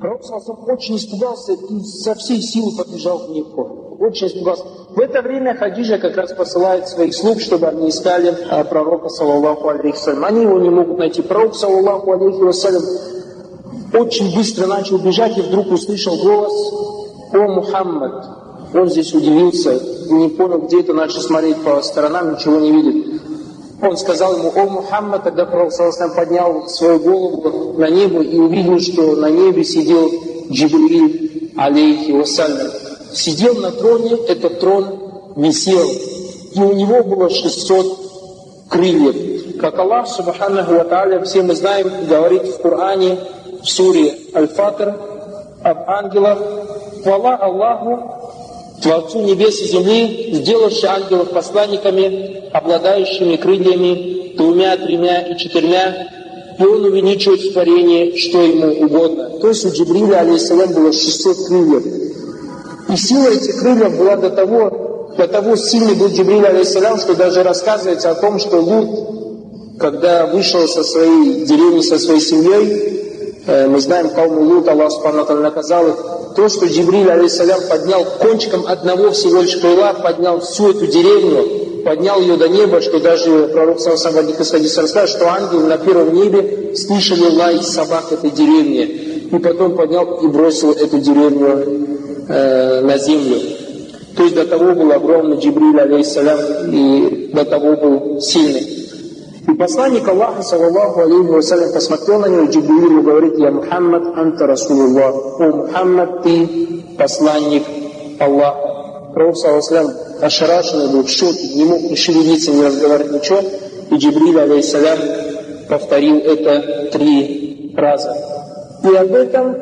Пророк очень испугался и со всей силы подбежал к Мекку. Очень испугался. В это время Хадиджа как раз посылает своих слуг, чтобы они искали пророка, саллаллаху алейхи вассалям. Они его не могут найти. Пророк, саллаллаху алейхи вассалям, очень быстро начал бежать и вдруг услышал голос: «О Мухаммад!» Он здесь удивился, не понял, где это, начал смотреть по сторонам, ничего не видит. Он сказал ему: «О Мухаммад!» Тогда пророк поднял свою голову на небо и увидел, что на небе сидел Джибриль, алейхи вассалям. Сидел на троне, этот трон висел, и у него было 600 крыльев. Как Аллах, субханаху ва тааля, все мы знаем, говорит в Коране, в суре Аль-Фатр, об ангелах: «Хвала Аллаху, Творцу небес и земли, сделавший ангелов посланниками, обладающими крыльями 2, 3 и 4, и он увеличивает в творении, что ему угодно». То есть у Джибриля, алейхиссалям, было 600 крыльев. И сила этих крыльев была до того сильный был Джибриль, алейхиссалям, что даже рассказывается о том, что Лут, когда вышел со своей деревни, со своей семьей, мы знаем, каум Лут, Аллах субхану ва тааля наказал их, то, что Джибриль, алейхиссалям, поднял кончиком одного всего лишь крыла, поднял всю эту деревню, поднял ее до неба, что даже пророк саллаллаху алейхи ва саллям рассказывает, что ангелы на первом небе слышали лай собак этой деревни, и потом поднял и бросил эту деревню на землю. То есть до того был огромный Джибриль, алейхиссалям, и до того был сильный. И посланник Аллаха, саллаллаху алейхи ва саллям, посмотрел на него, Джибриль говорит: «Я Мухаммад, анта Расулуллах». «О Мухаммад, ты посланник Аллаха». Пророк, саллаллаху алейхи ва саллям, ошарашенный был, в шоке, не мог ни шевелиться, ни разговаривать, ничего. И Джибриль, алейхиссалям, повторил это 3 раза. И об этом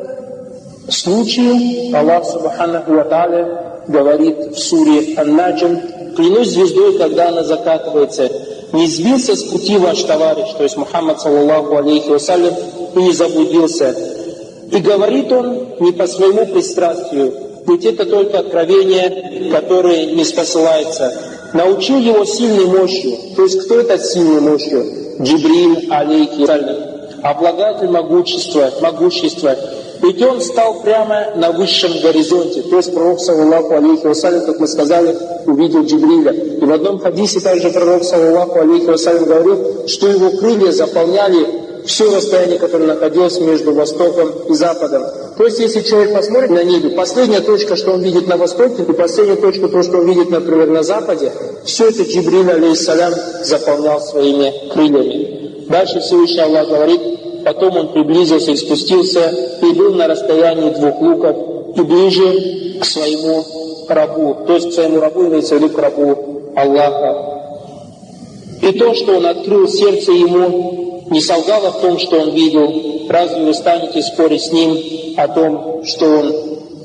случае Аллах, субханаху ва тааля, говорит в суре Ан-Наджм: «Клянусь звездой, когда она закатывается, не сбился с пути ваш товарищ», то есть Мухаммад, саллаллаху алейхи вассалям, и не заблудился. И говорит он не по своему пристрастию, ведь это только откровение, которое не спосылается. Научил его сильной мощью. То есть кто это сильной мощью? Джибриль, алейхи вассалям, обладатель могущества. Ведь он стал прямо на высшем горизонте. То есть пророк, саллаллаху алейхи вассалям, как мы сказали, увидел Джибриля. И в одном хадисе также пророк, саллаллаху алейхи вассалям, говорил, что его крылья заполняли все расстояние, которое находилось между Востоком и Западом. То есть если человек посмотрит на небе, последняя точка, что он видит на Востоке, и последняя точка, то, что он видит, например, на Западе, все это Джибриль, алейхиссалям, заполнял своими крыльями. Дальше Всевышний Аллах говорит: «Потом он приблизился и спустился, и был на расстоянии 2 луков, и ближе к своему рабу». То есть к своему рабу имеется в виду к рабу Аллаха. И то, что он открыл сердце ему, не солгало в том, что он видел. Разве вы станете спорить с ним о том, что он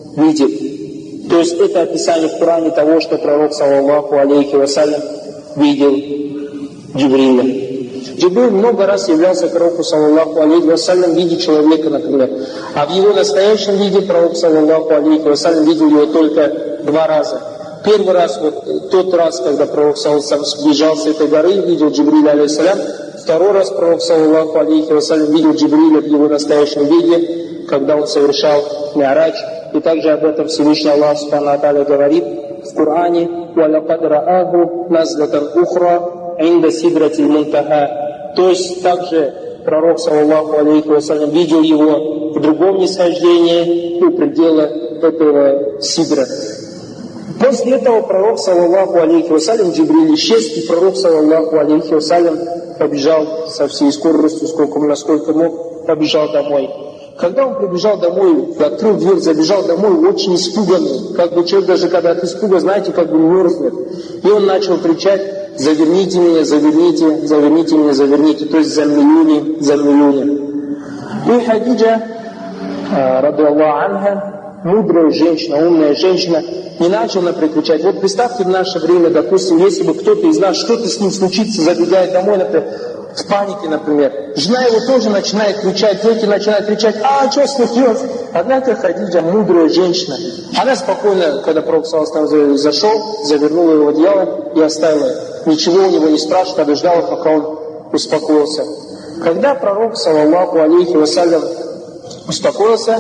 видит? То есть это описание в Коране того, что пророк, саллаллаху алейхи вассалям, видел Джибриля. Джибриль много раз являлся пророку, саллаллаху алейхи вассалям, в виде человека, например. А в его настоящем виде пророк, саллаллаху алейхи вассалям, видел его только 2 раза. Первый раз, вот тот раз, когда пророк, саллаллаху алейхи вассалям, сближался с этой горы, видел Джибриля, алейхиссалям. Второй раз пророк, саллаллаху алейхи вассалям, видел Джибриля в его настоящем виде, когда он совершал Ми'радж. И также об этом Всевышний Аллах субхану ва тааля говорит в Коране: «Валякад рааху назлатан ухра инда сидратиль мунтаха». То есть также пророк, саллаллаху алейхи вассалям, видел его в другом нисхождении у предела этого сидра. После этого пророк, саллаллаху алейхи вассалям, Джибриль исчез, и пророк, саллаллаху алейхи вассалям, побежал со всей скоростью, насколько мог, побежал домой. Когда он прибежал домой, открыл дверь, забежал домой, очень испуганный, как бы человек даже когда от испуга, знаете, как бы мерзнет. И он начал кричать: «Заверните меня, заверните, заверните меня, заверните», то есть замилюни, замилюни. И Хадиджа, ради Аллаху анха, мудрая женщина, умная женщина, не начала прикричать. Вот представьте в наше время, допустим, если бы кто-то из нас, что-то с ним случится, забегает домой, например, в панике, например. Жена его тоже начинает кричать, дети начинают кричать: «А, что случилось?» Однако Хадиджа, мудрая женщина, она спокойно, когда пророк зашел, завернула его в одеяло и оставила. Ничего у него не спрашивала, подождала, пока он успокоился. Когда пророк, саллаллаху алейхи вассалям, успокоился,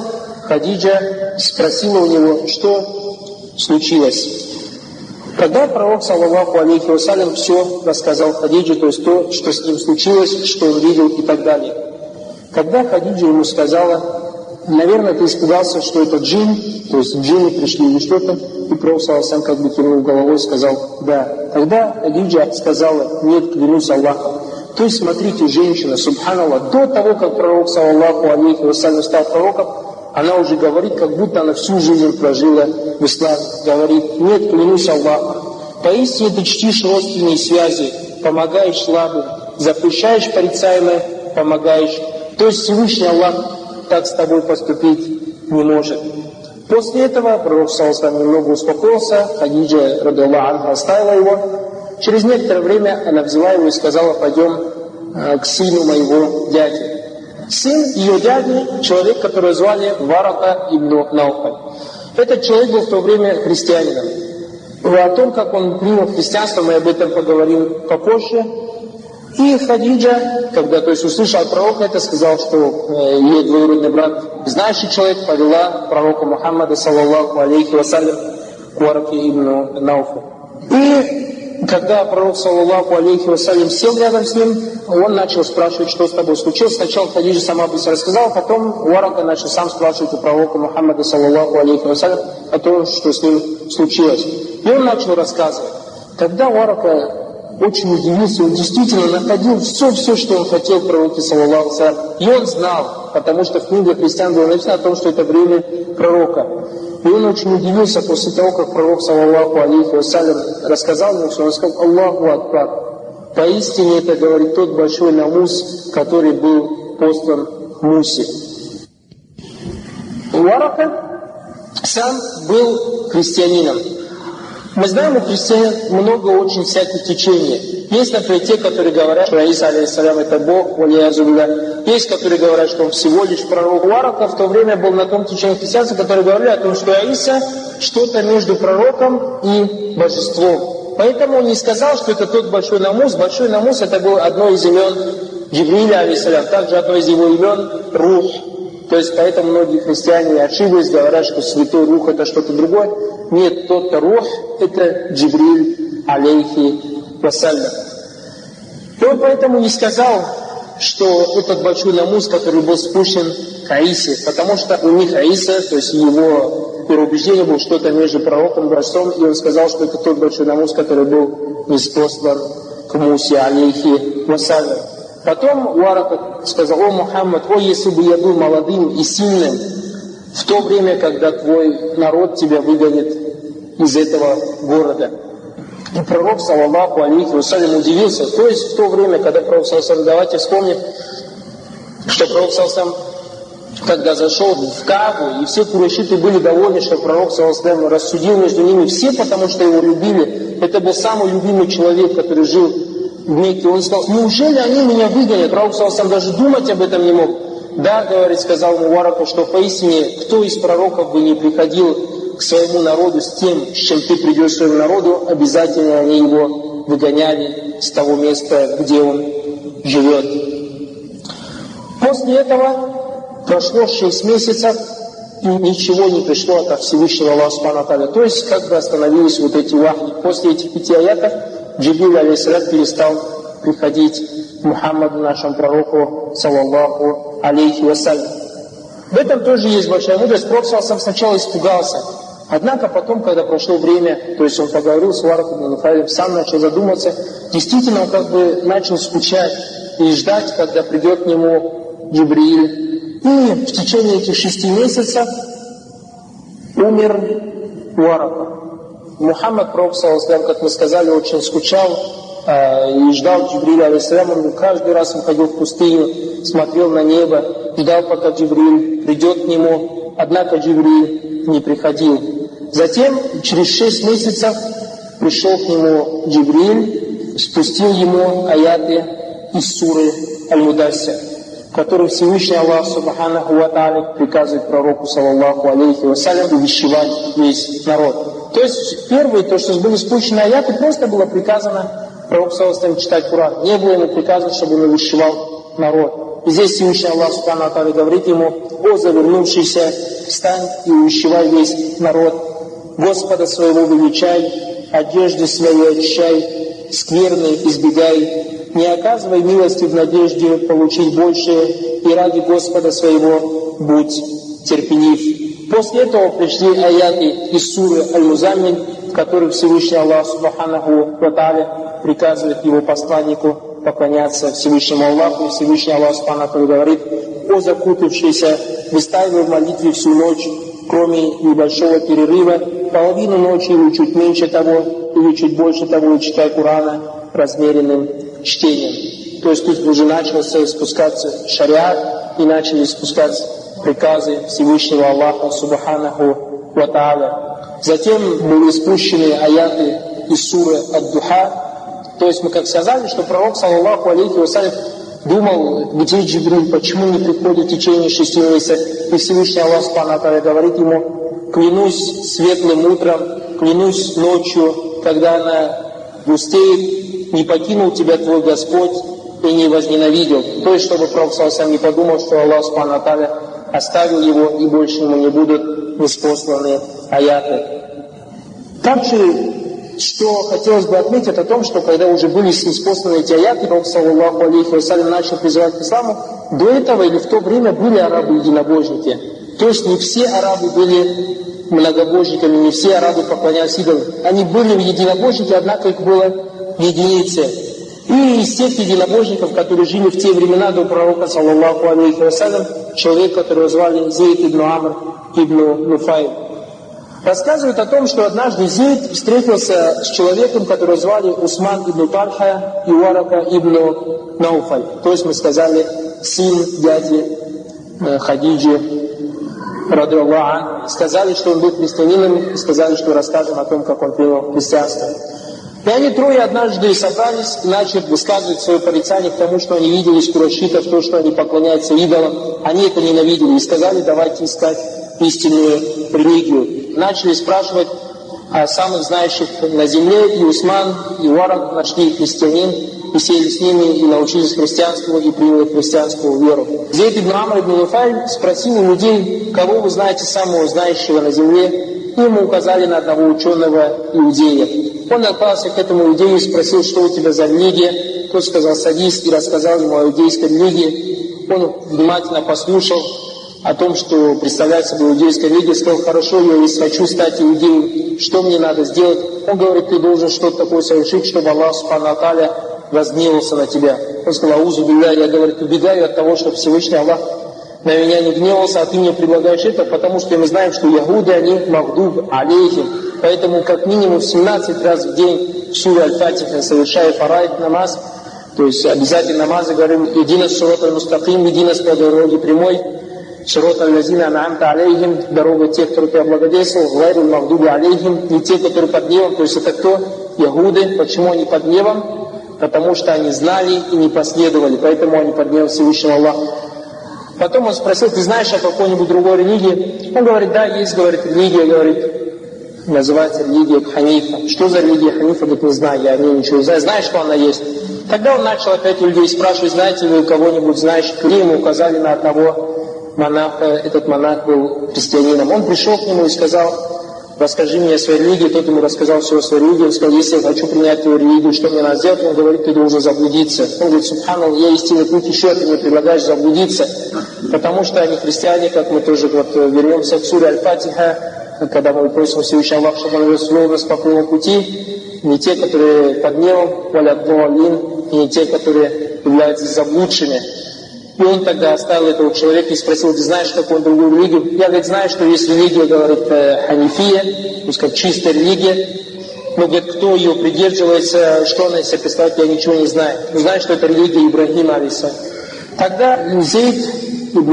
Хадиджа спросила у него, что случилось. Тогда пророк, саллаллаху алейхи вассалям, все рассказал Хадиджи, то есть то, что с ним случилось, что он видел и так далее. Когда Хадиджа ему сказала: наверное, ты испугался, что это джин, то есть джинны пришли или что-то, и пророк, саллаллаху алейхи вассалям, как бы кивнул головой и сказал: да. Тогда Хадиджа сказала: нет, клянусь Аллахом. То есть, смотрите, женщина, субханаллах, до того, как пророк, саллаллаху алейхи вассалям, стал пророком, она уже говорит, как будто она всю жизнь прожила в исламе. Говорит: нет, клянусь Аллахом. Поистине ты чтишь родственные связи, помогаешь слабым, запрещаешь порицаемое, помогаешь. То есть Всевышний Аллах так с тобой поступить не может. После этого пророк, саллаллаху алейхи, немного успокоился, Хадиджа, радиаллаху анха, оставила его. Через некоторое время она взяла его и сказала: пойдем к сыну моего дяди. Сын ее дяди, человек, которого звали Варака ибн Науфаль. Этот человек был в то время христианином. О том, как он принял христианство, мы об этом поговорим попозже. И Хадиджа, когда услышал от пророка это, сказал, что ее двоюродный брат, знающий человек, повела пророка Мухаммада, саллаллаху алейхи вассалям, к Вараке ибн Науфаль. И когда пророк, саллаллаху алейхи вассалям, сел рядом с ним, он начал спрашивать, что с тобой случилось. Сначала Хадиджа сама быстро рассказала, потом Варака начал сам спрашивать у пророка Мухаммада, саллаллаху алейхи вассалям, о том, что с ним случилось. И он начал рассказывать. Тогда Варака очень удивился, он действительно находил все, что он хотел в пророке, саллаллаху алейхи вассалям. И он знал, потому что в книге христиан было написано о том, что это время пророка. И он очень удивился после того, как пророк, саллаллаху алейхи вассалям, рассказал ему все. Он сказал: Аллаху акбар. Поистине это, говорит, тот большой намус, который был послан Мусе. Варака сам был христианином. Мы знаем, у христиан много очень всяких течений. Есть, например, те, которые говорят, что Иса, алейхиссалям, это Бог, валиязубилля. Есть, которые говорят, что он всего лишь пророк. Варака в то время был на том течении христианства, которые говорили о том, что Иса что-то между пророком и божеством. Поэтому он не сказал, что это тот большой намус. Большой намус — это было одно из имен Джибриля, алейхиссалям. Также одно из его имен — Рух. То есть поэтому многие христиане ошиблись, говорят, что святой Рух — это что-то другое. Нет, тот-то Рух — это Джибриль, алейхи вассалям. И он поэтому не сказал, что этот большой намус, который был спущен к Аисе, потому что у них Аиса, то есть его убеждение было что-то между пророком и божеством, и он сказал, что это тот большой намус, который был ниспослан к Мусе, алейхи вассалям. Потом Варака сказал: о Мухаммад, о, если бы я был молодым и сильным в то время, когда твой народ тебя выгонит из этого города. И пророк, саллаллаху алейхи вассалям, удивился. То есть в то время, когда пророк, саллаллаху алейхи, давайте вспомним, что пророк, саллаллаху алейхи, когда зашел в Каабу, и все курайшиты были довольны, что пророк, саллаллаху алейхи, рассудил между ними все, потому что его любили. Это был самый любимый человек, который жил в Мекке. Он сказал: неужели они меня выгонят? Пророк, саллаллаху алейхи, даже думать об этом не мог. Да, говорит, сказал Мувараку, что поистине, кто из пророков бы не приходил к своему народу с тем, с чем ты придешь к своему народу, обязательно они его выгоняли с того места, где он живет. После этого прошло 6 месяцев, и ничего не пришло от Всевышнего Аллаха Субхану ва Тааля. То есть, как бы остановились вот эти вахи. После этих 5 аятов Джибриль, алейхиссалям, перестал приходить к Мухаммаду, нашему пророку, саллаллаху алейхи вассалям. В этом тоже есть большая мудрость. Пророк сам сначала испугался. Однако потом, когда прошло время, то есть он поговорил с Варакой ибн Науфалем, сам начал задуматься, действительно он как бы начал скучать и ждать, когда придет к нему Джибриль. И в течение этих 6 месяцев умер Варака. Мухаммад, пророк, как мы сказали, очень скучал и ждал Джибриля, алейхиссалям. Он каждый раз выходил в пустыню, смотрел на небо, ждал, пока Джибриль придет к нему. Однако Джибриль не приходил. Затем, через 6 месяцев, пришел к нему Джибриль, спустил ему аяты из суры Аль-Мудассир, в которых Всевышний Аллах Субханаху ва Тааля приказывает пророку, саллаллаху алейхи вассалям, увещевать весь народ. То есть, первые, то, что были спущены аяты, просто было приказано пророку, саллаллаху алейхи, читать Куран. Не было ему приказано, чтобы он увещевал народ. И здесь Всевышний Аллах Субхану ва Тааля говорит ему: «О завернувшийся, встань и увещевай весь народ, Господа своего величай, одежды свои очищай, скверны избегай, не оказывай милости в надежде получить большее, и ради Господа своего будь терпелив». После этого пришли аяты из суры Аль-Музаммиль, в которых Всевышний Аллах Субханаху ва Тааля приказывает его посланнику поклоняться Всевышнему Аллаху. И Всевышний Аллах Субханаху говорит: «О закутавшийся, выстаивай в молитве всю ночь, кроме небольшого перерыва, половину ночи или чуть меньше того, или чуть больше того, и читай Курана размеренным чтением». То есть тут уже начался спускаться шариат, и начали спускаться приказы Всевышнего Аллаха Субханаху ва Тааля. Затем были спущены аяты из суры Ад-Духа. То есть мы как сказали, что пророк, саллаллаху алейхи вассалям, думал, где Джибриль, почему не приходит в течение 6 месяцев. И Всевышний Аллах Субхану ва Тааля говорит ему: «Клянусь светлым утром, клянусь ночью, когда она густеет, не покинул тебя твой Господь и не возненавидел». То есть, чтобы пророк саллаллаху не подумал, что Аллах Субхану ва Тааля оставил его, и больше ему не будут ниспосланы аяты. Также, что хотелось бы отметить, о том, что когда уже были ниспосланы эти аяты, пророк саллаллаху алейхи вассалям начал призывать к исламу, до этого или в то время были арабы-единобожники. То есть не все арабы были многобожниками, не все арабы поклонялись идолам. Они были единобожники, однако их было единицы. И из тех единобожников, которые жили в те времена до пророка, саллаллаху алейхи вассалям, человек, которого звали Зейд ибн Амр ибн Нуфайл. Рассказывают о том, что однажды Зейд встретился с человеком, которого звали Усман ибн Тальха и Уарака ибн Науфаль. То есть мы сказали, сын дяди Хадиджи, радиаллаху. Сказали, что он был христианином, и сказали, что расскажем о том, как он принял христианство. И они трое однажды собрались и начали высказывать свое порицание к тому, что они видели из курайшитов, то, что они поклоняются идолам. Они это ненавидели и сказали: давайте искать истинную религию. Начали спрашивать о самых знающих на земле, и Усман, и Уарак нашли христианин, и сели с ними, и научились христианству, и приняли христианскую веру. Зейд ибн Амр ибн Нуфайл спросил у людей: кого вы знаете самого знающего на земле? И ему указали на одного ученого иудея. Он отправился к этому иудею и спросил: что у тебя за религия? Тот сказал: садись, и рассказал ему о иудейской религии. Он внимательно послушал о том, что представляет собой иудейская религия, сказал: хорошо, я если хочу стать иудеем, что мне надо сделать? Он говорит: ты должен что-то такое совершить, чтобы Аллах Субхану ва Тааля разгневался на тебя. Он сказал: аузу билля, я, говорит, убегаю от того, чтобы Всевышний Аллах на меня не гневался, а ты мне предлагаешь это, потому что мы знаем, что ягуды, они магдуб алейхим. Поэтому как минимум 17 раз в день в суре Аль-Фатиха, совершая фарайд намаз, то есть обязательно намазы, говорим: «Идина сирот аль-мустаким», «Идина с по дороге прямой», «Сирот аль-лазина ан'амта алейхим», «Дорога тех, которые ты облагодетельствовал», «Гайру магдуби алейхим», «Не те, которые под гневом». То есть это кто? Ягуды. Почему они под гневом? Потому что они знали и не последовали, поэтому они под гневом Всевышнего Аллаха. Потом он спросил: ты знаешь о какой-нибудь другой религии? Он говорит: да, есть, говорит, религия, говорит, называется религия Ханифа. Что за религия Ханифа? Говорит: не знаю, я о ней ничего не знаю. Знаешь, что она есть? Тогда он начал опять у людей спрашивать: знаете ли вы кого-нибудь знающих? И ему указали на одного монаха. Этот монах был христианином. Он пришел к нему и сказал: расскажи мне о своей религии. Тот ему рассказал все о своей религии. Он сказал: если я хочу принять твою религию, что мне надо сделать? Он говорит: ты должен заблудиться. Он говорит: субханаллах, я истинный путь, еще ты мне предлагаешь заблудиться. Потому что они христиане, как мы тоже вот вернемся к суре Аль-Фатиха, когда мы просим Всевышнего Аллаха, чтобы он вел нас по прямому пути, не те, которые под гневом, и не те, которые являются заблудшими. И он тогда оставил этого человека и спросил: ты знаешь какую другую религию? Я, говорит, знаю, что есть религия, говорит, ханифия, пускай чистая религия. Но, говорит, кто ее придерживается, что она из себя представляет, я ничего не знаю. Но знаю, что это религия Ибрахима алейхиссалям. Тогда Зейд ибн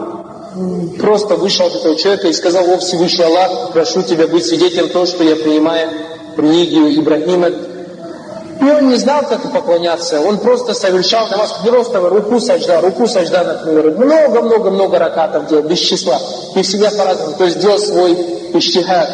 Амр просто вышел от этого человека и сказал: о Всевышний Аллах, прошу тебя быть свидетелем того, что я принимаю религию Ибрахима. И он не знал, как поклоняться, он просто совершал намаз, просто руку сажда, например, много ракатов делал, без числа, и всегда по-разному, то есть делал свой иджтихад.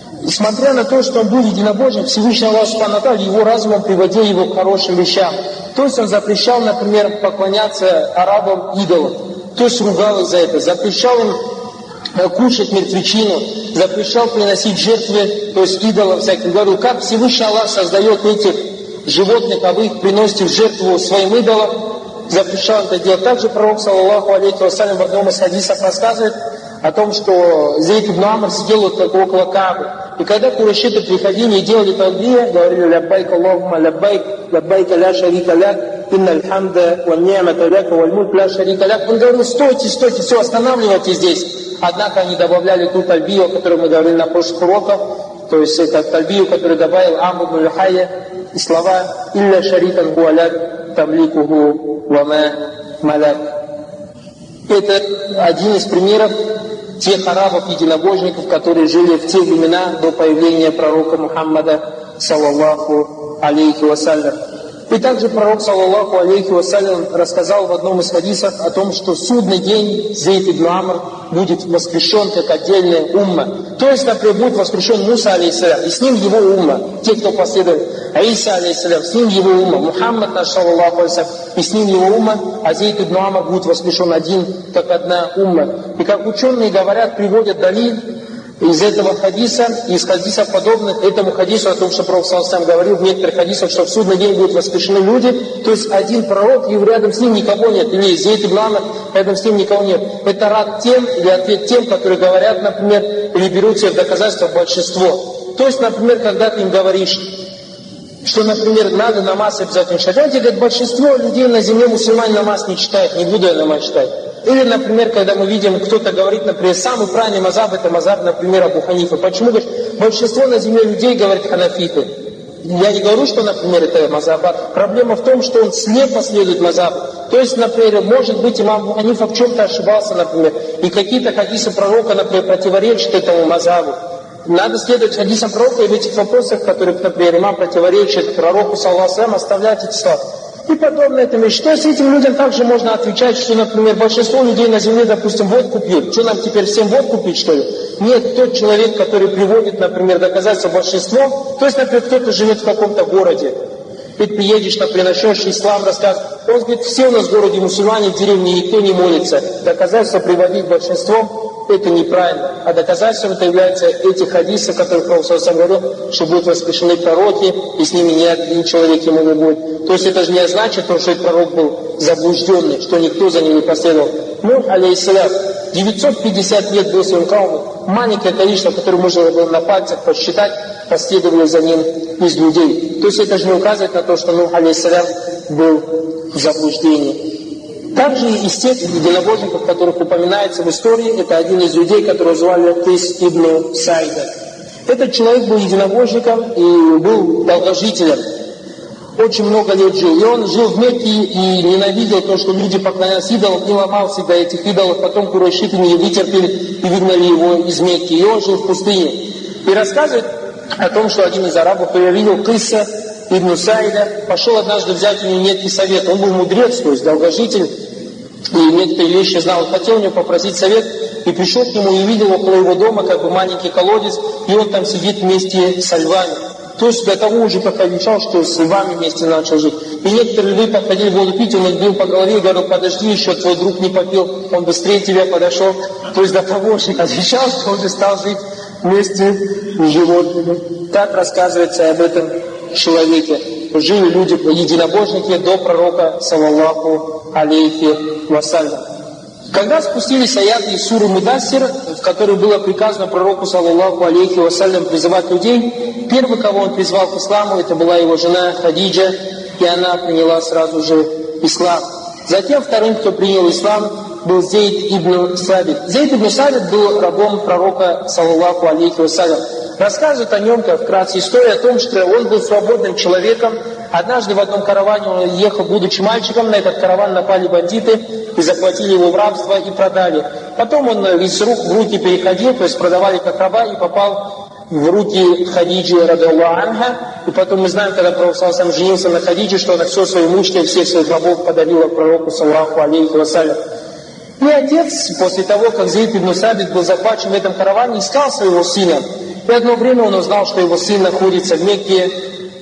Несмотря на то, что он был единобожник, Всевышний Аллах Субхану ва Тааля его разумом приводил его к хорошим вещам. То есть он запрещал, например, поклоняться арабам идолам, то есть ругал их за это, запрещал им кушать мертвечину, запрещал приносить жертвы, то есть идолам всяким. Говорил, как Всевышний Аллах создает этих животных, а вы их приносите в жертву своим идолам, запрещал это делать. Также пророк, саллаллаху алейхи вассалям, в одном из хадисов рассказывает о том, что Зейд ибн Амр сидел вот около Каабы. И когда курайшиты приходили и делали талбия, говорили: «Ляббайк Аллахума ляббайк, ляббайк ля шарика ляк, инналь хамда ва ни'мата ляк, валь мульк ля шарика ляк». Он говорил: стойте, стойте, все, останавливайтесь здесь. Однако они добавляли ту тальбию, о которой мы говорили на прошлых уроках, то есть это тальбию, которую добавил Амр ибн Люхайя, и слова «Илля шарикан гуаляк, тамликуху вама маляк». Это один из примеров тех арабов-единобожников, которые жили в те времена до появления пророка Мухаммада, саллаллаху алейхи вассалям. И также пророк, саллаллаху алейхи вассалям, рассказал в одном из хадисов о том, что в судный день Зейд ибн Амр будет воскрешен как отдельная умма. То есть, например, будет воскрешен Муса, алейхиссалям, и с ним его умма, те, кто последует. Иса, алейхиссалям, с ним его умма. Мухаммад, наш, саллаллаху алейхи, и с ним его умма. А Зейд ибн Амр будет воскрешен один, как одна умма. И как ученые говорят, приводят далиль из этого хадиса, из хадисов подобных этому хадису, о том, что пророк сам говорил в некоторых хадисах, что в судный день будут воскрешены люди, то есть один пророк, и рядом с ним никого нет, или Зейд ибн Амр, рядом с ним никого нет. Это рад тем, или ответ тем, которые говорят, например, или берут себе в доказательство большинство. То есть, например, когда ты им говоришь, что, например, надо намаз обязательно читать, они говорят, большинство людей на земле мусульмане намаз не читают, не буду я намаз читать. Или, например, когда мы видим, кто-то говорит, например, самый правильный мазхаб, это мазхаб, например, Абу Ханифа. Почему? Говорит, большинство на земле людей говорит ханафиты. Я не говорю, что, например, это мазхаб. Проблема в том, что он слепо следует мазхабу. То есть, например, может быть, имам Абу Ханифа в чем-то ошибался, например, и какие-то хадисы пророка, например, противоречат этому мазхабу. Надо следовать хадисам пророка, и в этих вопросах, в которых, например, имам противоречит пророку, саллаллаху алейхи ва саллям, оставлять эти слова. И подобное этому вещи. То есть этим людям также можно отвечать, что, например, большинство людей на земле, допустим, водку пьют. Что нам теперь всем водку пить, что ли? Нет, тот человек, который приводит, например, доказательства большинство, то есть, например, кто-то живет в каком-то городе, ты приедешь, например, начнешь ислам рассказывать, он говорит, все у нас в городе мусульмане, в деревне никто не молится. Доказательства приводить большинством это неправильно. А доказательством это является эти хадисы, которые Пророк сам говорил, что будут воскрешены пророки, и с ними ни один человек ему не будет. То есть это же не значит, что этот пророк был заблужденный, что никто за ним не последовал. Нух, алейхиссалям, 950 лет был своим каумом, маленькое количество, которое можно было на пальцах посчитать, последовали за ним из людей. То есть это же не указывает на то, что Нух, алейхиссалям, был в заблуждении. Также из тех единобожников, которых упоминается в истории, это один из людей, которого звали Кайс ибн Саида. Этот человек был единобожником и был долгожителем. Очень много лет жил. И он жил в Мекке и ненавидел то, что люди поклонялись идолам, и ломал всегда этих идолов. Потом курайшиты не вытерпели и выгнали его из Мекки. И он жил в пустыне. И рассказывает о том, что один из арабов, кто я видел, Кайса ибн Саида, пошел однажды взять у него некий совет. Он был мудрец, то есть долгожитель, и некоторые вещи знал. Хотел у него попросить совет, и пришел к нему и видел около его дома как бы маленький колодец, и он там сидит вместе со львами. То есть до того уже как отвечал, что с львами вместе начал жить. И некоторые львы подходили воду пить, он их бил по голове и говорил, подожди, еще твой друг не попил, он быстрее тебя подошел. То есть до того уже отвечал, что он уже стал жить вместе с животными. Так рассказывается об этом человеке. Жили люди, единобожники до пророка, саллаллаху алейхи вассалям. Когда спустились аяты из суры Мудассир, в которой было приказано пророку, саллаллаху алейхи вассалям, призывать людей, первый, кого он призвал к исламу, это была его жена Хадиджа, и она приняла сразу же ислам. Затем вторым, кто принял ислам, был Зейд ибн Сабит. Зейд ибн Сабит был рабом пророка, саллаллаху алейхи вассалям. Рассказывает о нем, как вкратце, история о том, что он был свободным человеком. Однажды в одном караване он ехал, будучи мальчиком, на этот караван напали бандиты и захватили его в рабство и продали. Потом он из рук в руки переходил, то есть продавали как раба, и попал в руки Хадиджи, радиаллаху анха. И потом мы знаем, когда пророк сам женился на Хадиджи, что она все свои имущество, всех своих рабов подарила пророку, саллаллаху алейхи вассалям. И отец, после того, как Зейд ибн Сабит был захвачен в этом караване, искал своего сына. И одно время он узнал, что его сын находится в Мекке,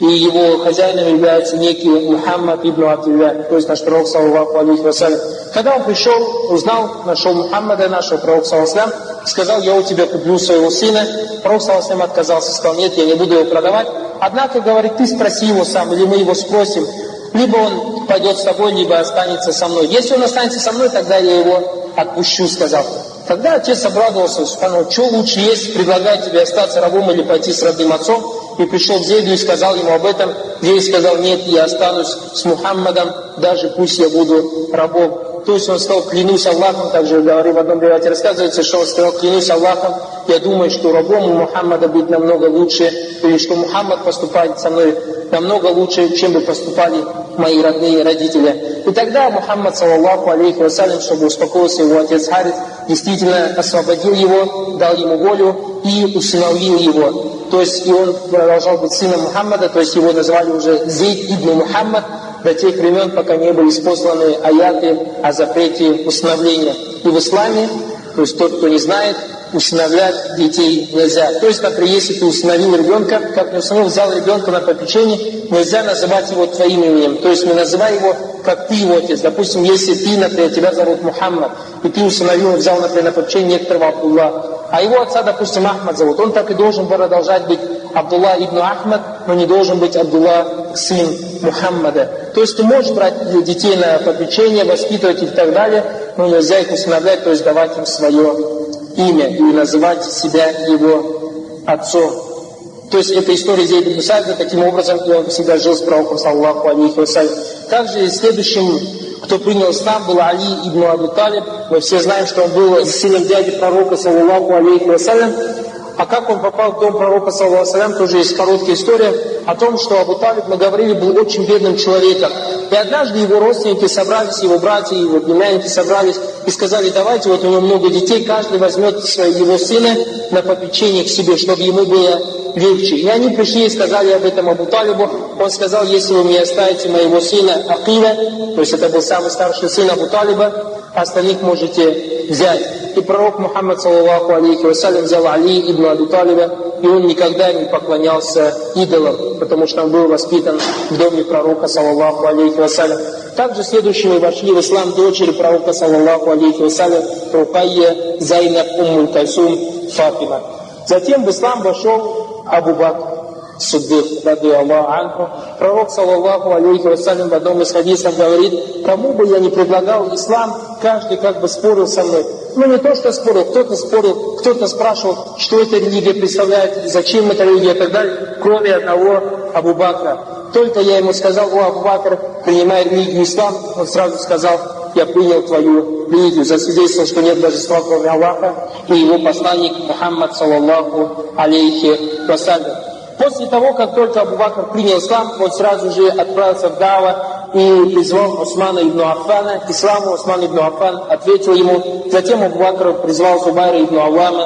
и его хозяином является некий Мухаммад ибн Абдилля, то есть наш пророк, саллаллаху алейхи вассалям. Когда он пришел, узнал, нашел Мухаммада, нашего пророка, саллаллаху алейхи вассалям, сказал: я у тебя куплю своего сына. Пророк, саллаллаху алейхи вассалям, отказался, сказал: нет, я не буду его продавать. Однако, говорит, ты спроси его сам, или мы его спросим. Либо он пойдет с тобой, либо останется со мной. Если он останется со мной, тогда я его отпущу, сказал. Тогда отец обрадовался, сказал: что лучше есть, предлагает тебе остаться рабом или пойти с родным отцом. И пришел к Зейду и сказал ему об этом. Зейд сказал: нет, я останусь с Мухаммадом, даже пусть я буду рабом. То есть он сказал: клянусь Аллахом, также говорил в одном ревате, рассказывается, что он сказал: клянусь Аллахом, я думаю, что рабом у Мухаммада будет намного лучше, или что Мухаммад поступает со мной намного лучше, чем бы поступали мои родные родители. И тогда Мухаммад, саллаллаху алейхи вассалям, чтобы успокоился его отец Харис, действительно освободил его, дал ему волю и усыновил его. То есть и он продолжал быть сыном Мухаммада, то есть его назвали уже Зейд ибн Мухаммад, до тех времен, пока не были спосланы аяты о запрете усыновления. И в исламе, то есть тот, кто не знает, усыновлять детей нельзя. То есть, например, если ты усыновил ребенка, как не усыновил, взял ребенка на попечение, нельзя называть его твоим именем. То есть не называй его, как ты его отец. Допустим, если ты, например, тебя зовут Мухаммад, и ты усыновил и взял, например, на попечение некоторого Абдулла, а его отца, допустим, Ахмад зовут, он так и должен продолжать быть Абдулла ибн Ахмад, но не должен быть Абдулла, сын Мухаммада. То есть ты можешь брать детей на попечение, воспитывать их и так далее, но нельзя их усыновлять, то есть давать им свое имя и называть себя его отцом. То есть это история Зейда ибн Са'да, таким образом, и он всегда жил с пророком, саллаллаху алейхи вассалям. Также следующим, кто принял ислам, был Али ибн Аби Талиб. Мы все знаем, что он был сыном дяди пророка, саллаллаху алейхи вассалям. А как он попал в дом пророка, саллаллаху алейхи вассалям, тоже есть короткая история о том, что Абу Талиб, мы говорили, был очень бедным человеком. И однажды его родственники собрались, его братья, его племянники собрались и сказали: давайте, вот у него много детей, каждый возьмет его сына на попечение к себе, чтобы ему было легче. И они пришли и сказали об этом Абу Талибу. Он сказал: если вы мне оставите моего сына Акиля, то есть это был самый старший сын Абу Талиба, остальных можете взять. И пророк Мухаммад, саллаллаху алейхи вассалям, взял Али ибн Аби Талиба, и он никогда не поклонялся идолам, потому что он был воспитан в доме пророка, саллаллаху алейхи вассалям. Также следующими вошли в ислам дочери пророка, саллаллаху алейхи вассалям, Рукайя, Зайнаб, Уммуль Кальсум, Фатима. Затем в ислам вошел Абу Бакр Сиддик, ради Аллаху анху. Пророк, саллаллаху алейхи вассалям, в одном из хадисов говорит: кому бы я не предлагал ислам, каждый как бы спорил со мной. Ну не то, что спорил, кто-то спрашивал, что эта религия представляет, зачем эта религия и так далее, кроме одного Абу Бакра. Только я ему сказал: о, Абу Бакр, принимай религию ислам, он сразу сказал: я принял твою религию, засвидетельствовал, что нет божества, кроме Аллаха, и его посланник Мухаммад, саллаллаху алейхи вассалям. После того, как только Абу Бакр принял ислам, он сразу же отправился в Дава и призвал Усмана ибн Аффана к исламу. Усман ибн Аффан ответил ему. Затем Абу Бакр призвал Зубайра ибн Аввама.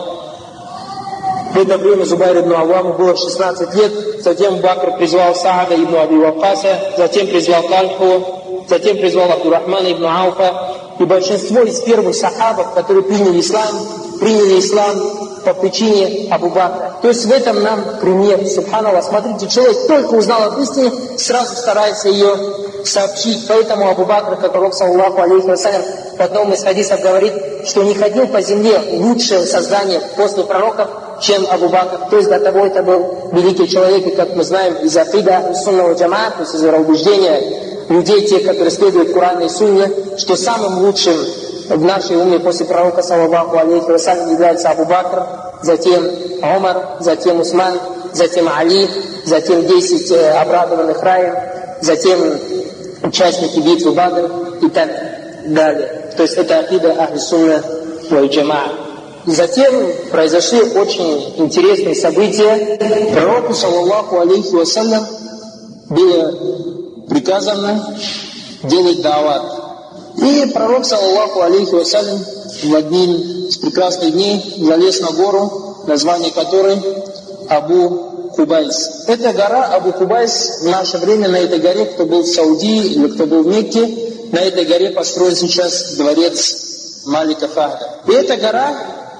В это время Зубайр ибн Авваму было 16 лет. Затем Абу Бакр призвал Саада ибн Аби Ваккаса. Затем призвал Тальху. Затем призвал Абдурахмана ибн Ауфа. И большинство из первых сахабов, которые приняли ислам по причине Абу Бакра. То есть в этом нам пример. Субханаллах, смотрите, человек только узнал об истине, сразу старается ее сообщить. Поэтому Абу Бакр, как пророк, саллаллаху алейхи вассалям, в одном из хадисов говорит, что не ходил по земле лучшее создание после пророков, чем Абу Бакр. То есть до того это был великий человек, и как мы знаем из акида сунного джамаа, то есть из убеждения людей, те, которые следуют Корану и Сунне, что самым лучшим в нашей умме после пророка, саллаллаху алейхи вассалям, является Абу Бакр, затем Умар, затем Усман, затем Али, затем 10 обрадованных раем, затем участники битвы Бадр и так далее. То есть это акида Ахли Сунна валь Джамаа. Затем произошли очень интересные события. Пророку, саллаллаху алейхи вассалям, было приказано делать дават. И пророк, саллаллаху алейхи вассалям, в один из прекрасных дней залез на гору, название которой Абу Кубайс. Эта гора Абу Кубайс, в наше время на этой горе, кто был в Саудии или кто был в Мекке, на этой горе построен сейчас дворец Малика Фахда. И эта гора,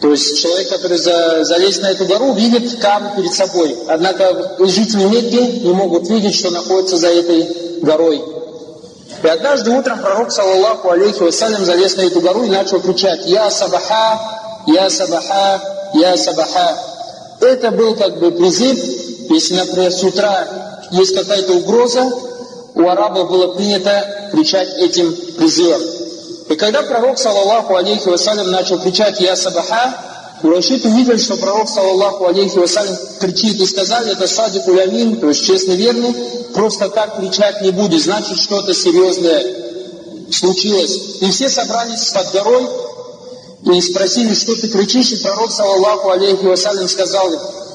То есть человек, который залезет на эту гору, видит Каабу перед собой. Однако жители Мекки не могут видеть, что находится за этой горой. И однажды утром пророк, саллаллаху алейхи вассалям, залез на эту гору и начал кричать: «Я сабаха, я сабаха, я сабаха». Это был как бы призыв. Если, например, с утра есть какая-то угроза, у арабов было принято кричать этим призывом. И когда пророк, саллаллаху алейхи вассалям, начал кричать «Я сабаха», курайшиты увидели, что пророк, саллаллаху алейхи вассалям, кричит, и сказали: это садикуль амин, то есть честный верный, просто так кричать не будет, значит что-то серьезное случилось. И все собрались под горой и спросили: что ты кричишь? И пророк, саллаллаху алейхи вассалям, сказал: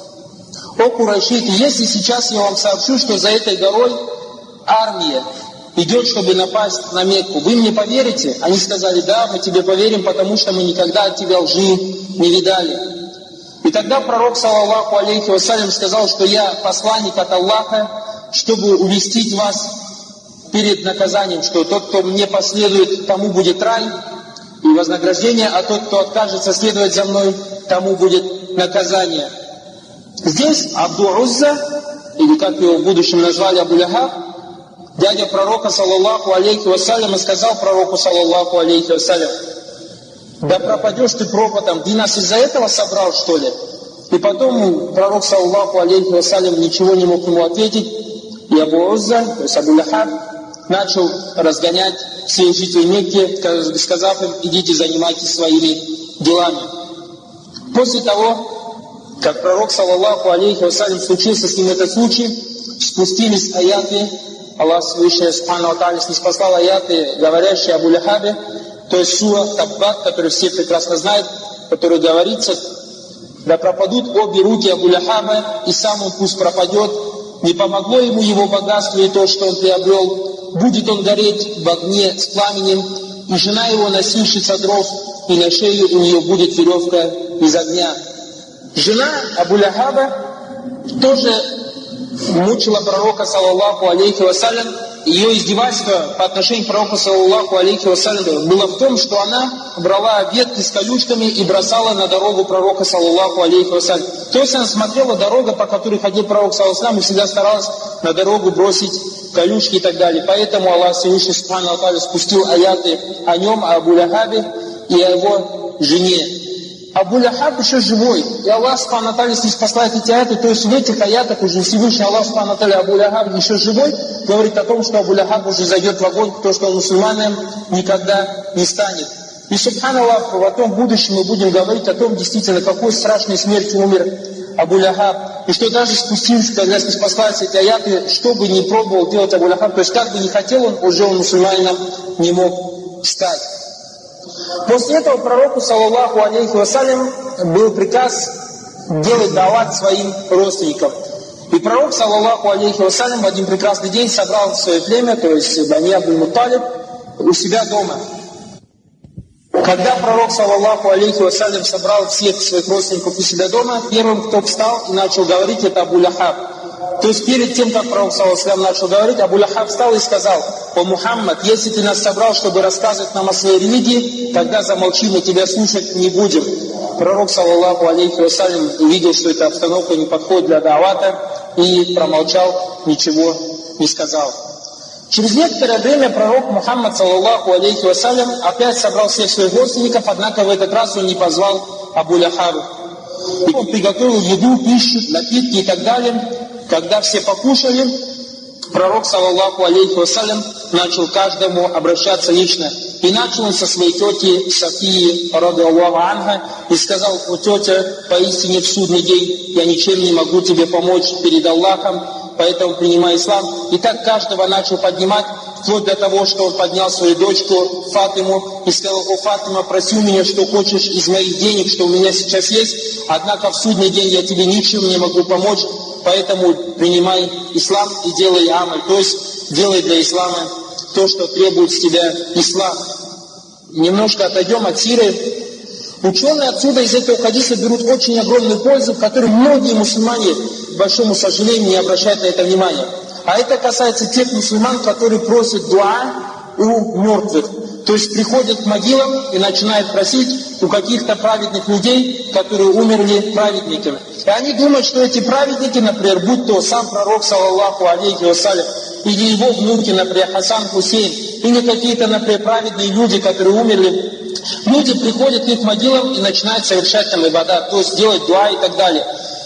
о курайшиты, если сейчас я вам сообщу, что за этой горой армия идет, чтобы напасть на Мекку, вы мне поверите? Они сказали: да, мы тебе поверим, потому что мы никогда от тебя лжи не видали. И тогда пророк, саллаллаху алейхи вассалям, сказал, что я посланник от Аллаха, чтобы увестить вас перед наказанием, что тот, кто мне последует, тому будет рай и вознаграждение, а тот, кто откажется следовать за мной, тому будет наказание. Здесь Абду Узза, или как его в будущем назвали Абу Лахаб, дядя пророка, саллаллаху алейхи вассалям, сказал пророку, саллаллаху алейхи вассалям: да пропадешь ты пропадом, ты нас из-за этого собрал, что ли? И потом пророк, саллаллаху алейхи вассалям, ничего не мог ему ответить, и Абу Узза, то есть Абу Лахаб, начал разгонять всех жителей Мекки, сказав им: идите, занимайтесь своими делами. После того, как пророк, саллаллаху алейхи вассалям, случился с ним этот случай, спустились аяты, Аллах Всевышний Субхану ва Тааля ниспослал аяты, говорящие об Абу Лахабе, то есть сура Таббат, который все прекрасно знают, в которой говорится: да пропадут обе руки Абу Лахаба, и сам он пусть пропадет, не помогло ему его богатство и то, что он приобрел, будет он гореть в огне с пламенем, и жена его носильщица дров, и на шее у нее будет веревка из огня. Жена Абу Лахаба тоже мучила пророка, саллаллаху алейхи вассалям. Ее издевательство по отношению к пророку, саллаллаху алейхи вассалям, было в том, что она брала ветки с колючками и бросала на дорогу пророка, саллаллаху алейхи вассалям. То есть она смотрела дорогу, по которой ходил пророк, саллаллаху алейхи вассалям, и всегда старалась на дорогу бросить колючки и так далее. Поэтому Аллах Всевышний Субхану ва Тааля спустил аяты о нем, о Абу Лахабе и о его жене. Абу Лахаб еще живой, и Аллах Субхану ва Тааля ниспослал эти аяты, то есть в этих аятах уже Всевышний Аллах Субхану ва Тааля Абу Лахаб еще живой, говорит о том, что Абу Лахаб уже зайдет в огонь, то, что он мусульманином никогда не станет. И субханаллах, в том будущем мы будем говорить о том, действительно, какой страшной смертью умер Абу Лахаб, и что даже спустившись, когда ниспослались эти аяты, что бы ни пробовал делать Абу Лахаб, то есть как бы ни хотел он, уже он мусульманином не мог стать. После этого пророку, саллаллаху алейхи вассалям, был приказ делать дават своим родственникам. И пророк, саллаллаху алейхи вассалям, в один прекрасный день собрал свое племя, то есть Бани Абдуль-Мутталиб, у себя дома. Когда пророк, саллаллаху алейхи вассалям, собрал всех своих родственников у себя дома, первым, кто встал и начал говорить, это Абу Лахаб. То есть перед тем, как пророк, саллаллаху алейхи вассалям, начал говорить, Абу Лахаб встал и сказал: «О Мухаммад, если ты нас собрал, чтобы рассказывать нам о своей религии, тогда замолчи, мы тебя слушать не будем». Пророк, саллаллаху алейхи вассалям, увидел, что эта обстановка не подходит для давата, и промолчал, ничего не сказал. Через некоторое время пророк Мухаммад, саллаллаху алейхи вассалям, опять собрал всех своих родственников, однако в этот раз он не позвал Абу Лахаба. И он приготовил еду, пищу, напитки и так далее. Когда все покушали, пророк, саллаллаху алейхи вассалям, начал каждому обращаться лично. И начал он со своей тети Софии, ради Аллаху анха, и сказал: «О тетя, поистине в судный день я ничем не могу тебе помочь перед Аллахом, поэтому принимай ислам». И так каждого начал поднимать, вплоть до того, что он поднял свою дочку Фатиму и сказал: «О Фатима, проси у меня, что хочешь из моих денег, что у меня сейчас есть, однако в судный день я тебе ничем не могу помочь, поэтому принимай ислам и делай амаль». То есть делай для ислама то, что требует с тебя ислам. Немножко отойдем от сиры. Ученые отсюда из этого хадиса берут очень огромную пользу, в которой многие мусульмане, к большому сожалению, не обращают на это внимания. А это касается тех мусульман, которые просят дуа у мертвых. То есть приходят к могилам и начинают просить у каких-то праведных людей, которые умерли праведниками. И они думают, что эти праведники, например, будь то сам пророк, саллаллаху алейхи вассалям, или его внуки, например, Хасан Хусейн, или какие-то, например, праведные люди, которые умерли, люди приходят к их могилам и начинают совершать там ибадат, то есть делать дуа и так далее.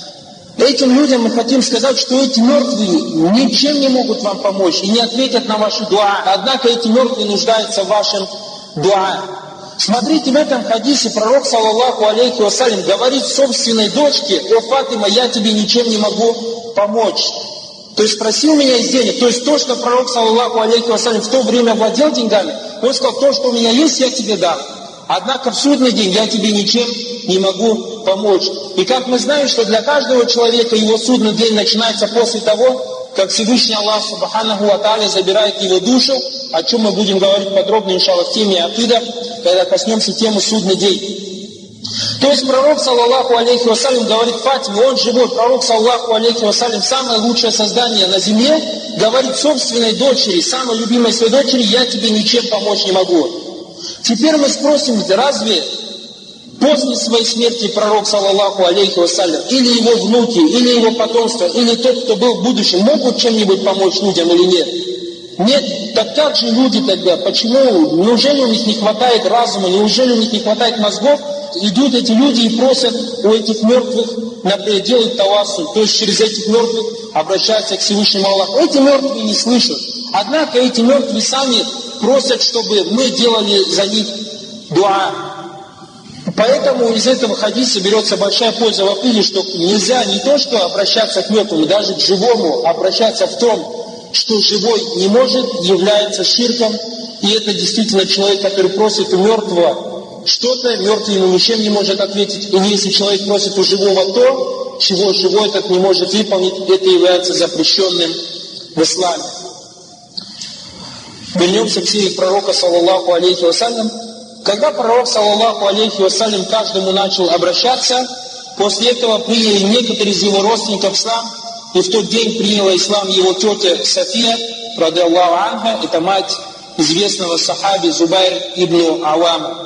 Этим людям мы хотим сказать, что эти мертвые ничем не могут вам помочь и не ответят на ваши дуа. Однако эти мертвые нуждаются в вашем дуа. Смотрите, в этом хадисе пророк, саллаллаху алейхи вассалям, говорит собственной дочке: «О, Фатима, я тебе ничем не могу помочь». То есть проси у меня из денег. То есть то, что пророк, саллаллаху алейхи вассалям, в то время владел деньгами, он сказал: то, что у меня есть, я тебе дам. Однако в судный день я тебе ничем не могу помочь. И как мы знаем, что для каждого человека его судный день начинается после того, как Всевышний Аллах Субханаху ва Тааля забирает его душу, о чем мы будем говорить подробно, иншаллах, в теме акида, когда коснемся темы судный день. То есть пророк, саллаллаху алейхи вассалям, говорит Фатиме, он живой, пророк, саллаллаху алейхи вассалям, самое лучшее создание на земле, говорит собственной дочери, самой любимой своей дочери: я тебе ничем помочь не могу. Теперь мы спросим, разве после своей смерти пророк, саллаллаху алейхи вассалям, или его внуки, или его потомство, или тот, кто был в будущем, могут чем-нибудь помочь людям или нет? Нет. Так как же люди тогда? Почему? Неужели у них не хватает разума? Неужели у них не хватает мозгов? Идут эти люди и просят у этих мертвых, например, делать тавассуль, то есть через этих мертвых обращаются к Всевышнему Аллаху. Эти мертвые не слышат. Однако эти мертвые сами просят, чтобы мы делали за них дуа. Поэтому из этого хадиса берется большая польза в акиде, что нельзя не то, что обращаться к мертвому, даже к живому, обращаться в том, что живой не может, является ширком. И это действительно человек, который просит у мертвого что-то, мертвый ему ничем не может ответить. И если человек просит у живого то, чего живой этот не может выполнить, это является запрещенным в исламе. Вернемся к сире пророка, саллаллаху алейхи вассалям. Когда пророк, саллаллаху алейхи вассалям, каждому начал обращаться, после этого приняли некоторые из его родственников ислам, и в тот день приняла ислам его тетя София, радиаллаху анха, это мать известного сахаби Зубайр ибн Авам.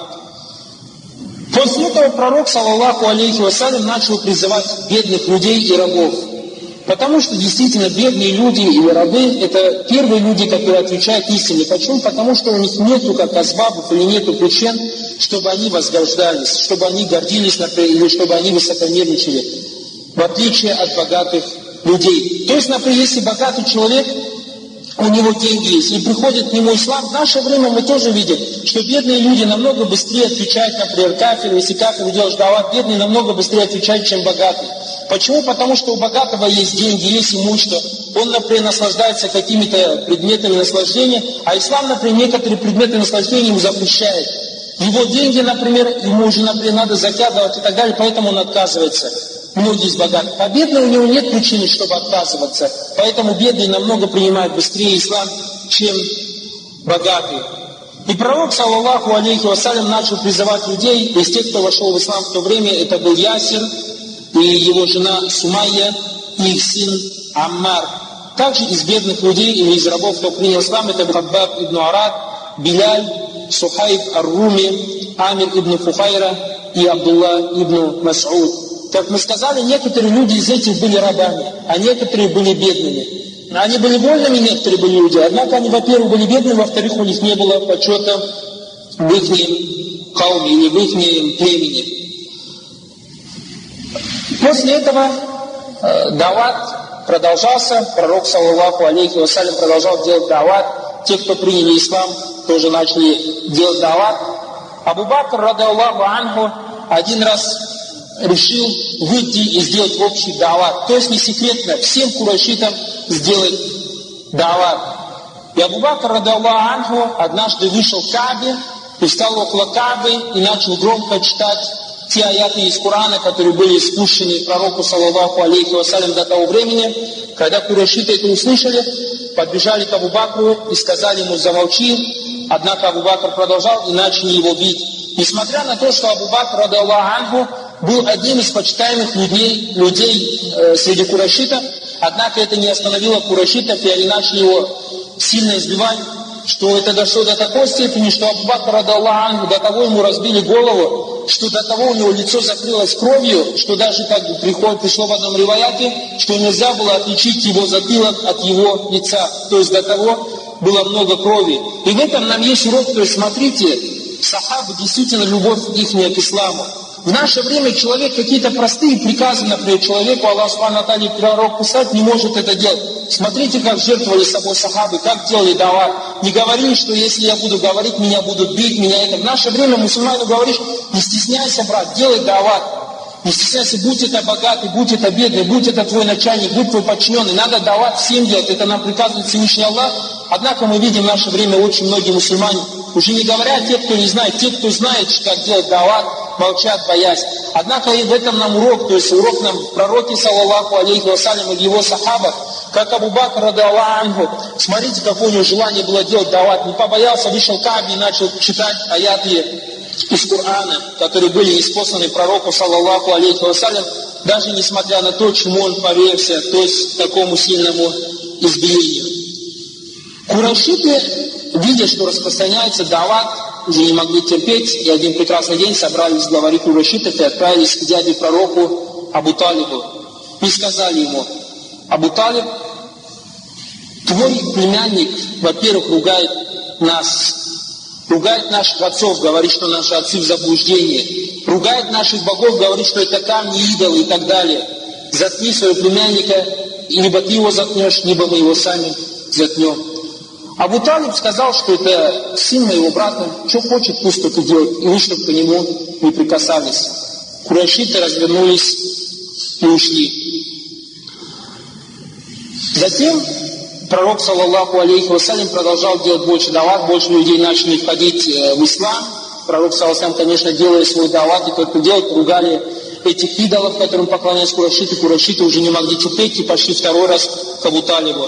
После этого пророк, саллаллаху алейхи вассалям, начал призывать бедных людей и рабов. Потому что действительно бедные люди или рабы — это первые люди, которые отвечают истине. Почему? Потому что у них нету как асбабов или нету причин, чтобы они возгождались, чтобы они гордились, например, или чтобы они высокомерничали, в отличие от богатых людей. То есть, например, если богатый человек, у него деньги есть, и приходит к нему ислам, в наше время мы тоже видим, что бедные люди намного быстрее отвечают, например, кафиру, если кафиру делаешь дават, бедные намного быстрее отвечают, чем богатые. Почему? Потому что у богатого есть деньги, есть имущество, он, например, наслаждается какими-то предметами наслаждения, а ислам, например, некоторые предметы наслаждения ему запрещает. Его деньги, например, ему уже, например, надо закядывать и так далее, поэтому он отказывается. Многие из богатых. А бедные, у него нет причины, чтобы отказываться. Поэтому бедные намного принимают быстрее ислам, чем богатые. И пророк, саллаллаху алейхи вассалям, начал призывать людей. Из тех, кто вошел в ислам в то время, это был Ясир и его жена Сумайя и их сын Аммар. Также из бедных людей или из рабов, кто принял ислам, это Хаббаб ибн Арад, Биляль, Сухайб ар-Руми, Амир ибн Фухайра и Абдулла ибн Мас'уд. Как мы сказали, некоторые люди из этих были рабами, а некоторые были бедными. Они были вольными, некоторые были люди, однако они, во-первых, были бедными, во-вторых, у них не было почета в их кауме или в их племени. После этого дават продолжался, пророк, саллаллаху алейхи вассалям, продолжал делать дават. Те, кто приняли ислам, тоже начали делать дават. Абу Бакр, радиаллаху анху, один раз решил выйти и сделать общий дават. То есть не секретно, всем курайшитам сделать дават. И Абу Бакр, радиаллаху анху, однажды вышел к Каабе и встал около Каабы и начал громко читать те аяты из Корана, которые были спущены пророку, саллаллаху алейхи вассалям, до того времени. Когда курайшиты это услышали, подбежали к Абу Бакру и сказали ему: замолчи. Однако Абу Бакр продолжал и начали его бить. Несмотря на то, что Абу Бакр, радиаллаху анху, был одним из почитаемых людей среди курайшитов, однако это не остановило курайшитов, и они начали его сильно избивать. что это дошло до такой степени, что Абу Бакр, радиаллаху анху, до того ему разбили голову, что до того у него лицо закрылось кровью, что даже как пришло в одном риваяте, что нельзя было отличить его затылок от его лица. То есть до того было много крови. И в этом нам есть урок, то есть смотрите, сахабы действительно любовь их к исламу. В наше время человек какие-то простые приказы, например, человеку Аллах Субхану ва Тааля пророк писать не может это делать. Смотрите, как жертвовали собой сахабы, как делали дават. Не говорили, что если я буду говорить, меня будут бить, меня это. В наше время мусульманину говоришь, не стесняйся, брат, делай дават. Не стесняйся, будь это богатый, будь это бедный, будь это твой начальник, будь твой подчиненный. Надо давать всем делать, это нам приказывает Всевышний Аллах. Однако мы видим в наше время очень многие мусульмане, уже не говоря те, кто не знает, те, кто знает, как делать дават, молчат, боясь. Однако и в этом нам урок, то есть урок нам пророки, саллаллаху алейхи вассалям, и его сахабах, как Абу Бакр, радиаллаху анху. Смотрите, какое у него желание было делать дават. Не побоялся, вышел в Каабе и начал читать аяты из Корана, которые были испосланы пророку, саллаллаху алейхи вассалям, даже несмотря на то, чему он повергся, то есть такому сильному избиению. Курайшиты, видя, что распространяется дават, уже не могли терпеть, и один прекрасный день собрались главари курайшитов и отправились к дяде пророку Абу Талибу. И сказали ему: Абу Талиб, твой племянник, во-первых, ругает нас, ругает наших отцов, говорит, что наши отцы в заблуждении, ругает наших богов, говорит, что это камни, идолы и так далее. Заткни своего племянника, и либо ты его заткнешь, либо мы его сами заткнем. Абу Талиб сказал, что это сын моего брата, что хочет, пусть это делает, и вы, чтобы к нему не прикасались. Курайшиты развернулись и ушли. Затем пророк, саллаллаху алейхи вассалям, продолжал делать больше дават, больше людей начали входить в ислам. Пророк, саллаллаху алейхи, конечно, делая свой дават, и только делать, ругали этих идолов, которым поклонялись курайшиты. Курайшиты уже не могли терпеть и пошли второй раз к Абу Талибу.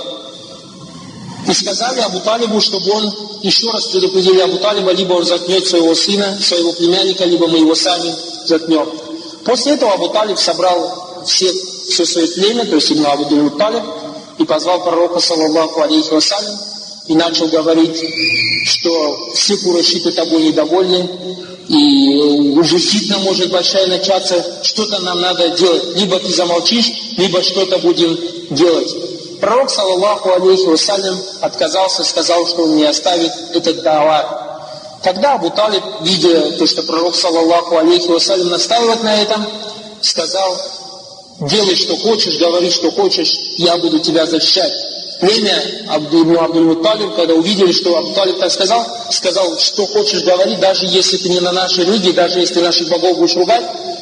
И сказали Абу Талибу, чтобы он еще раз предупредили Абу Талиба, либо он заткнет своего сына, своего племянника, либо мы его сами заткнем. После этого Абу Талиб собрал все свое племя, то есть Ибн Абдул-Мутталиб, и позвал пророка, саллаллаху алейхи вассалям, и начал говорить, что все курайшиты тобой недовольны, и уже фитна может большая начаться, что-то нам надо делать. Либо ты замолчишь, либо что-то будем делать. Пророк, саллаллаху алейхи вассалям, отказался, сказал, что он не оставит этот дават. Тогда Абу Талиб, видя то, что пророк, саллаллаху алейхи вассалям, настаивает на этом, сказал: делай, что хочешь, говори, что хочешь, я буду тебя защищать. Племя Абдул-Мутталиб, когда увидели, что Абу Талиб так сказал, что хочешь говори, даже если ты не на нашей религии, даже если ты наших богов будешь ругать,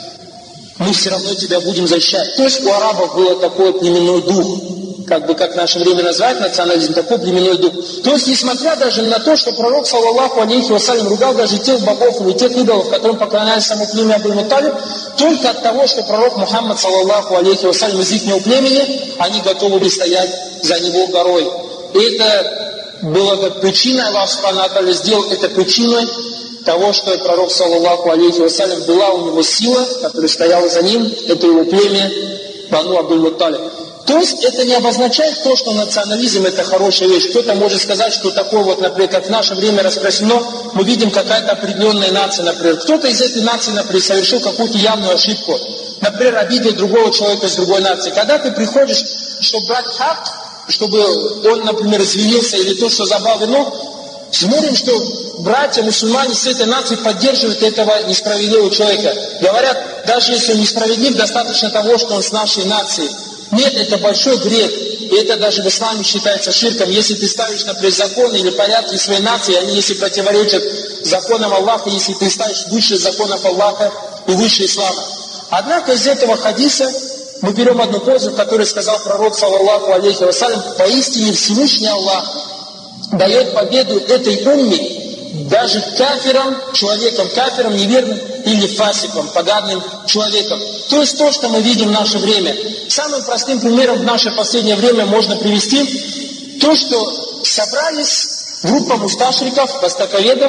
мы все равно тебя будем защищать. То есть у арабов было такой племенной дух, как в наше время называют национализм, такой племенной дух. То есть, несмотря даже на то, что пророк, саллаллаху алейхи вассалям, ругал даже тех богов или тех идолов, которым поклонялись само племя Абдул-Мутталиб, только от того, что пророк Мухаммад, саллаллаху алейхи вассалям, из их племени, они готовы были стоять за него горой. И это было как причина, Аллах Субхану ва Тааля сделал это причиной того, что пророк, саллаллаху алейхи вассалям, была у него сила, которая стояла за ним, это его племя Бану Абдул-Мутталиб. То есть это не обозначает то, что национализм это хорошая вещь. Кто-то может сказать, что такое вот, например, как в наше время распространено, мы видим какая-то определенная нация, например. Кто-то из этой нации, например, совершил какую-то явную ошибку. Например, обидел другого человека из другой нации. Когда ты приходишь, чтобы брать хак, чтобы он, например, извинился или то, что забрал вину, смотрим, что братья мусульмане с этой нацией поддерживают этого несправедливого человека. Говорят, даже если он несправедлив, достаточно того, что он с нашей нацией. Нет, это большой грех, и это даже в исламе считается ширком. Если ты ставишь, например, законы или порядки своей нации, они если противоречат законам Аллаха, если ты ставишь выше законов Аллаха и выше ислама. Однако из этого хадиса мы берем одну пользу, которую сказал пророк, саллаллаху алейхи вассалям: поистине Всевышний Аллах дает победу этой умме даже кафирам, человеком кафирам, неверным или фасиком, поганым человеком. То есть то, что мы видим в наше время. Самым простым примером в наше последнее время можно привести то, что собрались группа мусташриков, востоковедов.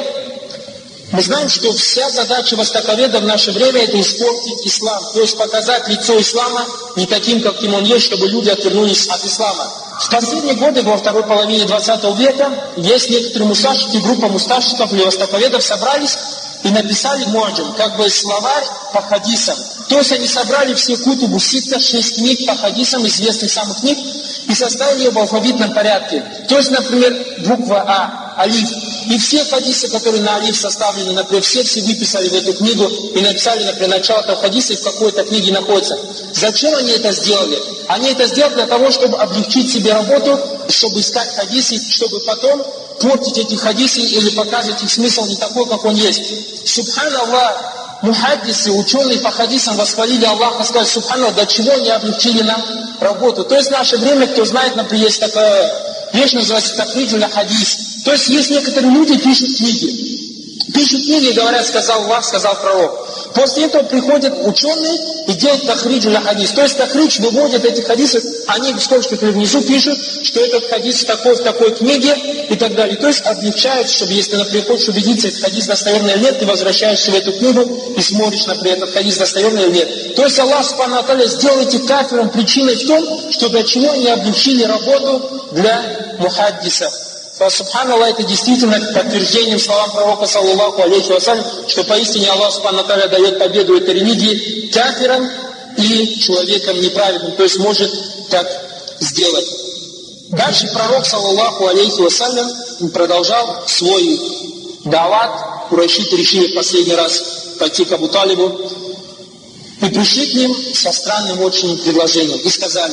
Мы знаем, что вся задача востоковедов в наше время это испортить ислам, то есть показать лицо ислама не таким, каким он есть, чтобы люди отвернулись от ислама. В последние годы, во второй половине 20 века, есть некоторые мусташики, группа мусташиков или востоковедов собрались и написали муаджам, как бы словарь по хадисам. То есть они собрали все кутубу ситта, 6 книг по хадисам, известных самых книг, и составили ее в алфавитном порядке. То есть, например, буква А, алиф. И все хадисы, которые на алиф составлены, например, все выписали в эту книгу и написали, например, начало этого хадиса и в какой-то книге находится. Зачем они это сделали? Они это сделали для того, чтобы облегчить себе работу, чтобы искать хадисы, чтобы потом портить эти хадисы или показывать их смысл не такой, как он есть. Субханаллах. Мухаддисы, ученые по хадисам восхвалили Аллаха, сказали, субханаллах, до чего они облегчили нам работу. То есть в наше время, кто знает, например, есть такая вещь, называется тахриджуль хадис. То есть есть некоторые люди, пишут книги. Пишут книги и говорят, сказал Аллах, сказал пророк. После этого приходят ученые и делают тахриджуль хадис. То есть тахридж выводят эти хадисы, они в скобочках внизу пишут, что этот хадис в такой книге и так далее. То есть облегчают, чтобы если, например, хочешь убедиться, этот хадис достоверный или нет, ты возвращаешься в эту книгу и смотришь, например, этот хадис достоверный или нет. То есть Аллах Субхану ва Тааля сделал эти кафирам причиной в том, что для чего они облегчили работу для мухаддисов. Субханаллах, это действительно подтверждением словам пророка, саллаллаху алейхи вассалям, что поистине Аллах Субхану ва Тааля дает победу этой религии кафирам и человеком неправедным, то есть может так сделать. Дальше пророк, саллаллаху алейхи вассалям, продолжал свой дават. Курайшиты решили в последний раз пойти к Абу Талибу и пришли к ним со странным очень предложением и сказали: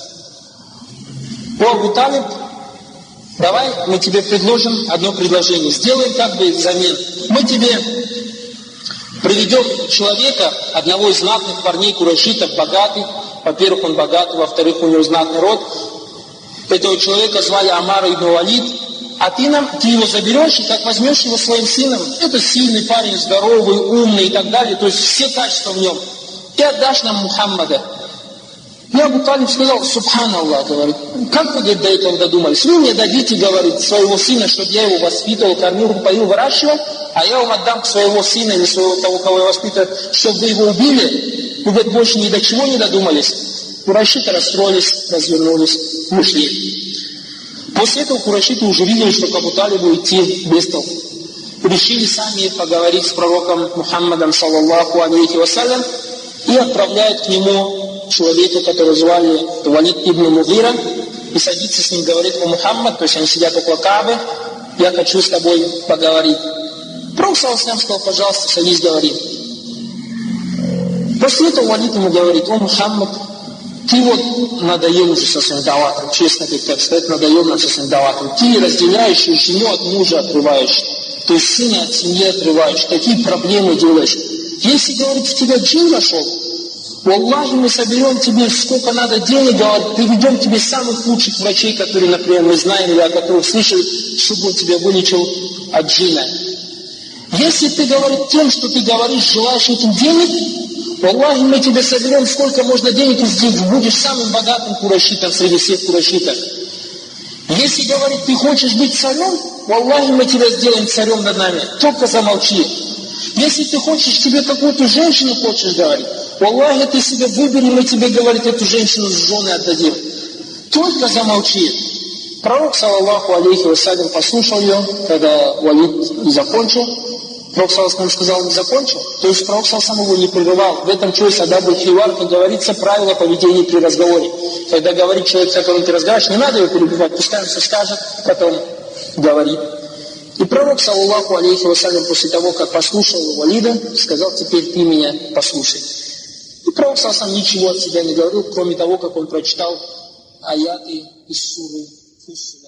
«О, Абу Талиб, давай мы тебе предложим одно предложение. Сделаем как бы взамен. Мы тебе приведем человека, одного из знатных парней курайшитов, богатый. Во-первых, он богатый, во-вторых, у него знатный род. Этого человека звали Амар ибн Валид. А ты его заберешь и как возьмешь его своим сыном. Это сильный парень, здоровый, умный и так далее. То есть все качества в нем. Ты отдашь нам Мухаммада». И Абу Талиб сказал: «Субханаллах, говорит, как вы, говорит, до этого додумались? Вы мне дадите, говорит, своего сына, чтобы я его воспитывал, кормил, поил, выращивал, а я вам отдам своего сына или своего того, кого я воспитываю, чтобы вы его убили. Вы, говорит, больше ни до чего не додумались». Курайшиты расстроились, развернулись, ушли. После этого курайшиты уже видели, что к Абу Талибу идти без толку. Решили сами поговорить с пророком Мухаммадом, саллаллаху алейхи вассалям, и отправляют к нему человека, которого звали Валид ибн Мугира, и садится с ним, говорит: «О, Мухаммад», то есть они сидят около Каабы, «я хочу с тобой поговорить». Пророк саллаллаху алейхи сказал: «Пожалуйста, садись, говори». После этого Валид ему говорит: «О, Мухаммад, ты вот надоел уже со своим даватом, честно так сказать, надоел нам со своим даватом. Ты разделяешь жену от мужа отрываешь, то есть сына от семьи отрываешь, такие проблемы делаешь. Если, говорит, в тебя джин зашел, Аллахи, мы соберем тебе сколько надо денег, говорит, приведем тебе самых лучших врачей, которые, например, мы знаем или о которых слышали, чтобы он тебя вылечил от джина. Если ты, говорит, тем, что ты говоришь, желаешь этим денег, Аллахи, мы тебе соберем сколько можно денег, и здесь будешь самым богатым курайшитом среди всех курайшитов. Если, говорит, ты хочешь быть царем, Аллахи, мы тебя сделаем царем над нами, только замолчи. Если ты хочешь себе какую-то женщину, хочешь, говорит, Аллахи, ты себе выбери, мы тебе, говорит, эту женщину с женой отдадим. Только замолчи». Пророк, саллаллаху алейхи вассалям, послушал ее, когда Валид закончил. Пророк, саллаллаху алейхи сказал: «Не закончил». То есть пророк, саллаллаху алейхи, его не прерывал. В этом что есть адаб аль-хивар, как говорится, правило поведения при разговоре. Когда говорит человек, с которым ты разговариваешь, не надо его перебивать, пускай он все скажет, потом говорит. И пророк, саллаллаху алейхи вассалям, после того, как послушал Валида, сказал: «Теперь ты меня послушай». И пророк, саллаллаху алейхи, ничего от себя не говорил, кроме того, как он прочитал аяты из суры Фуссилат.